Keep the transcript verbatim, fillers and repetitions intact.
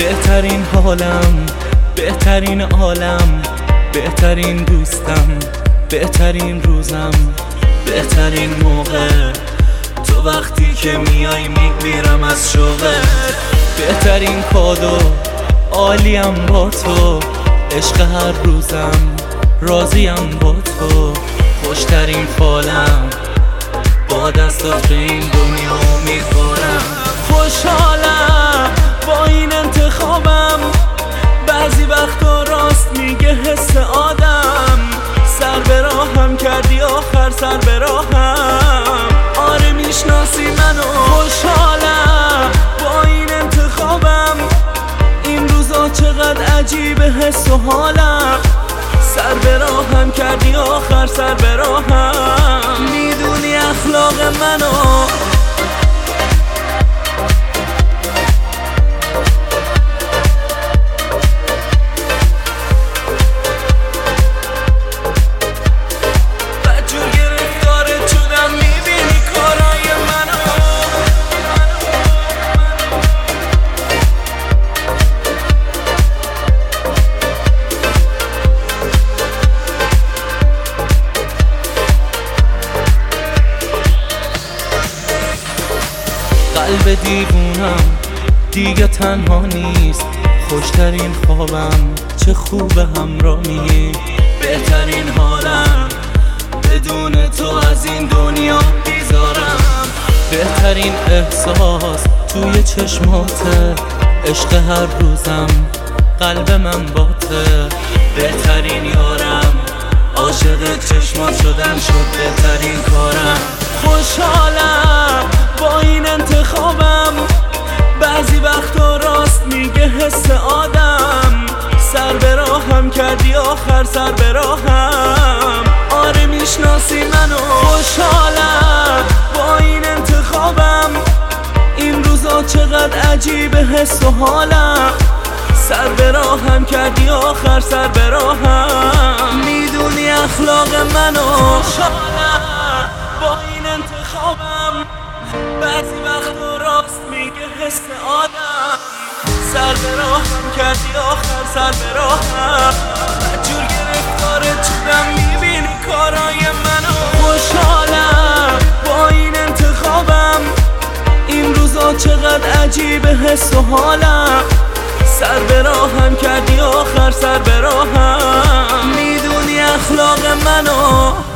بهترین حالم، بهترین عالم، بهترین دوستم، بهترین روزم، بهترین موقع تو وقتی که میای میمیرم از شوقت. بهترین کادو عالیم با تو، عشق هر روزم راضیم با تو. خوشترین فالم با دستات به این دنیا امیدوارم. خوشحالم با این انتخابم، بعضی وقتا راست میگه حس آدم. سر به راهم کردی آخر سر به راهم، آره میشناسی منو. خوشحالم با این انتخابم، این روزا چقدر عجیبه حس و حالم. سر به راهم کردی آخر سر به راهم، میدونی اخلاق منو. قلب دیوونم دیگه تنها نیست، خوشترین خوابم چه خوب همراهی. بهترین حالم بدون تو از این دنیا بیزارم. بهترین احساس توی چشماته، عشق هر روزم قلب من باته. بهترین یارم عاشق چشمات شدن شد بهترین کارم. خوشحالم با این انتخابم، بعضی وقتا راست میگه حس آدم. سر به راهم کردی آخر سر به راهم، آره میشناسی منو. خوشحالم با این انتخابم، این روزا چقدر عجیبه حس و حالم. سر به راهم کردی آخر سر به راهم، میدونی اخلاق منو. خوشحالم با این انتخابم، بعضی وقتا راست میگه حس آدم. سر به راهم کردی آخر سر به راهم، جور گرفتارت شدم میبینی کارای منو. خوشحالم با این انتخابم، این روزا چقدر عجیبه حس و حالم. سر به راهم کردی آخر سر به راهم، میدونی اخلاق منو.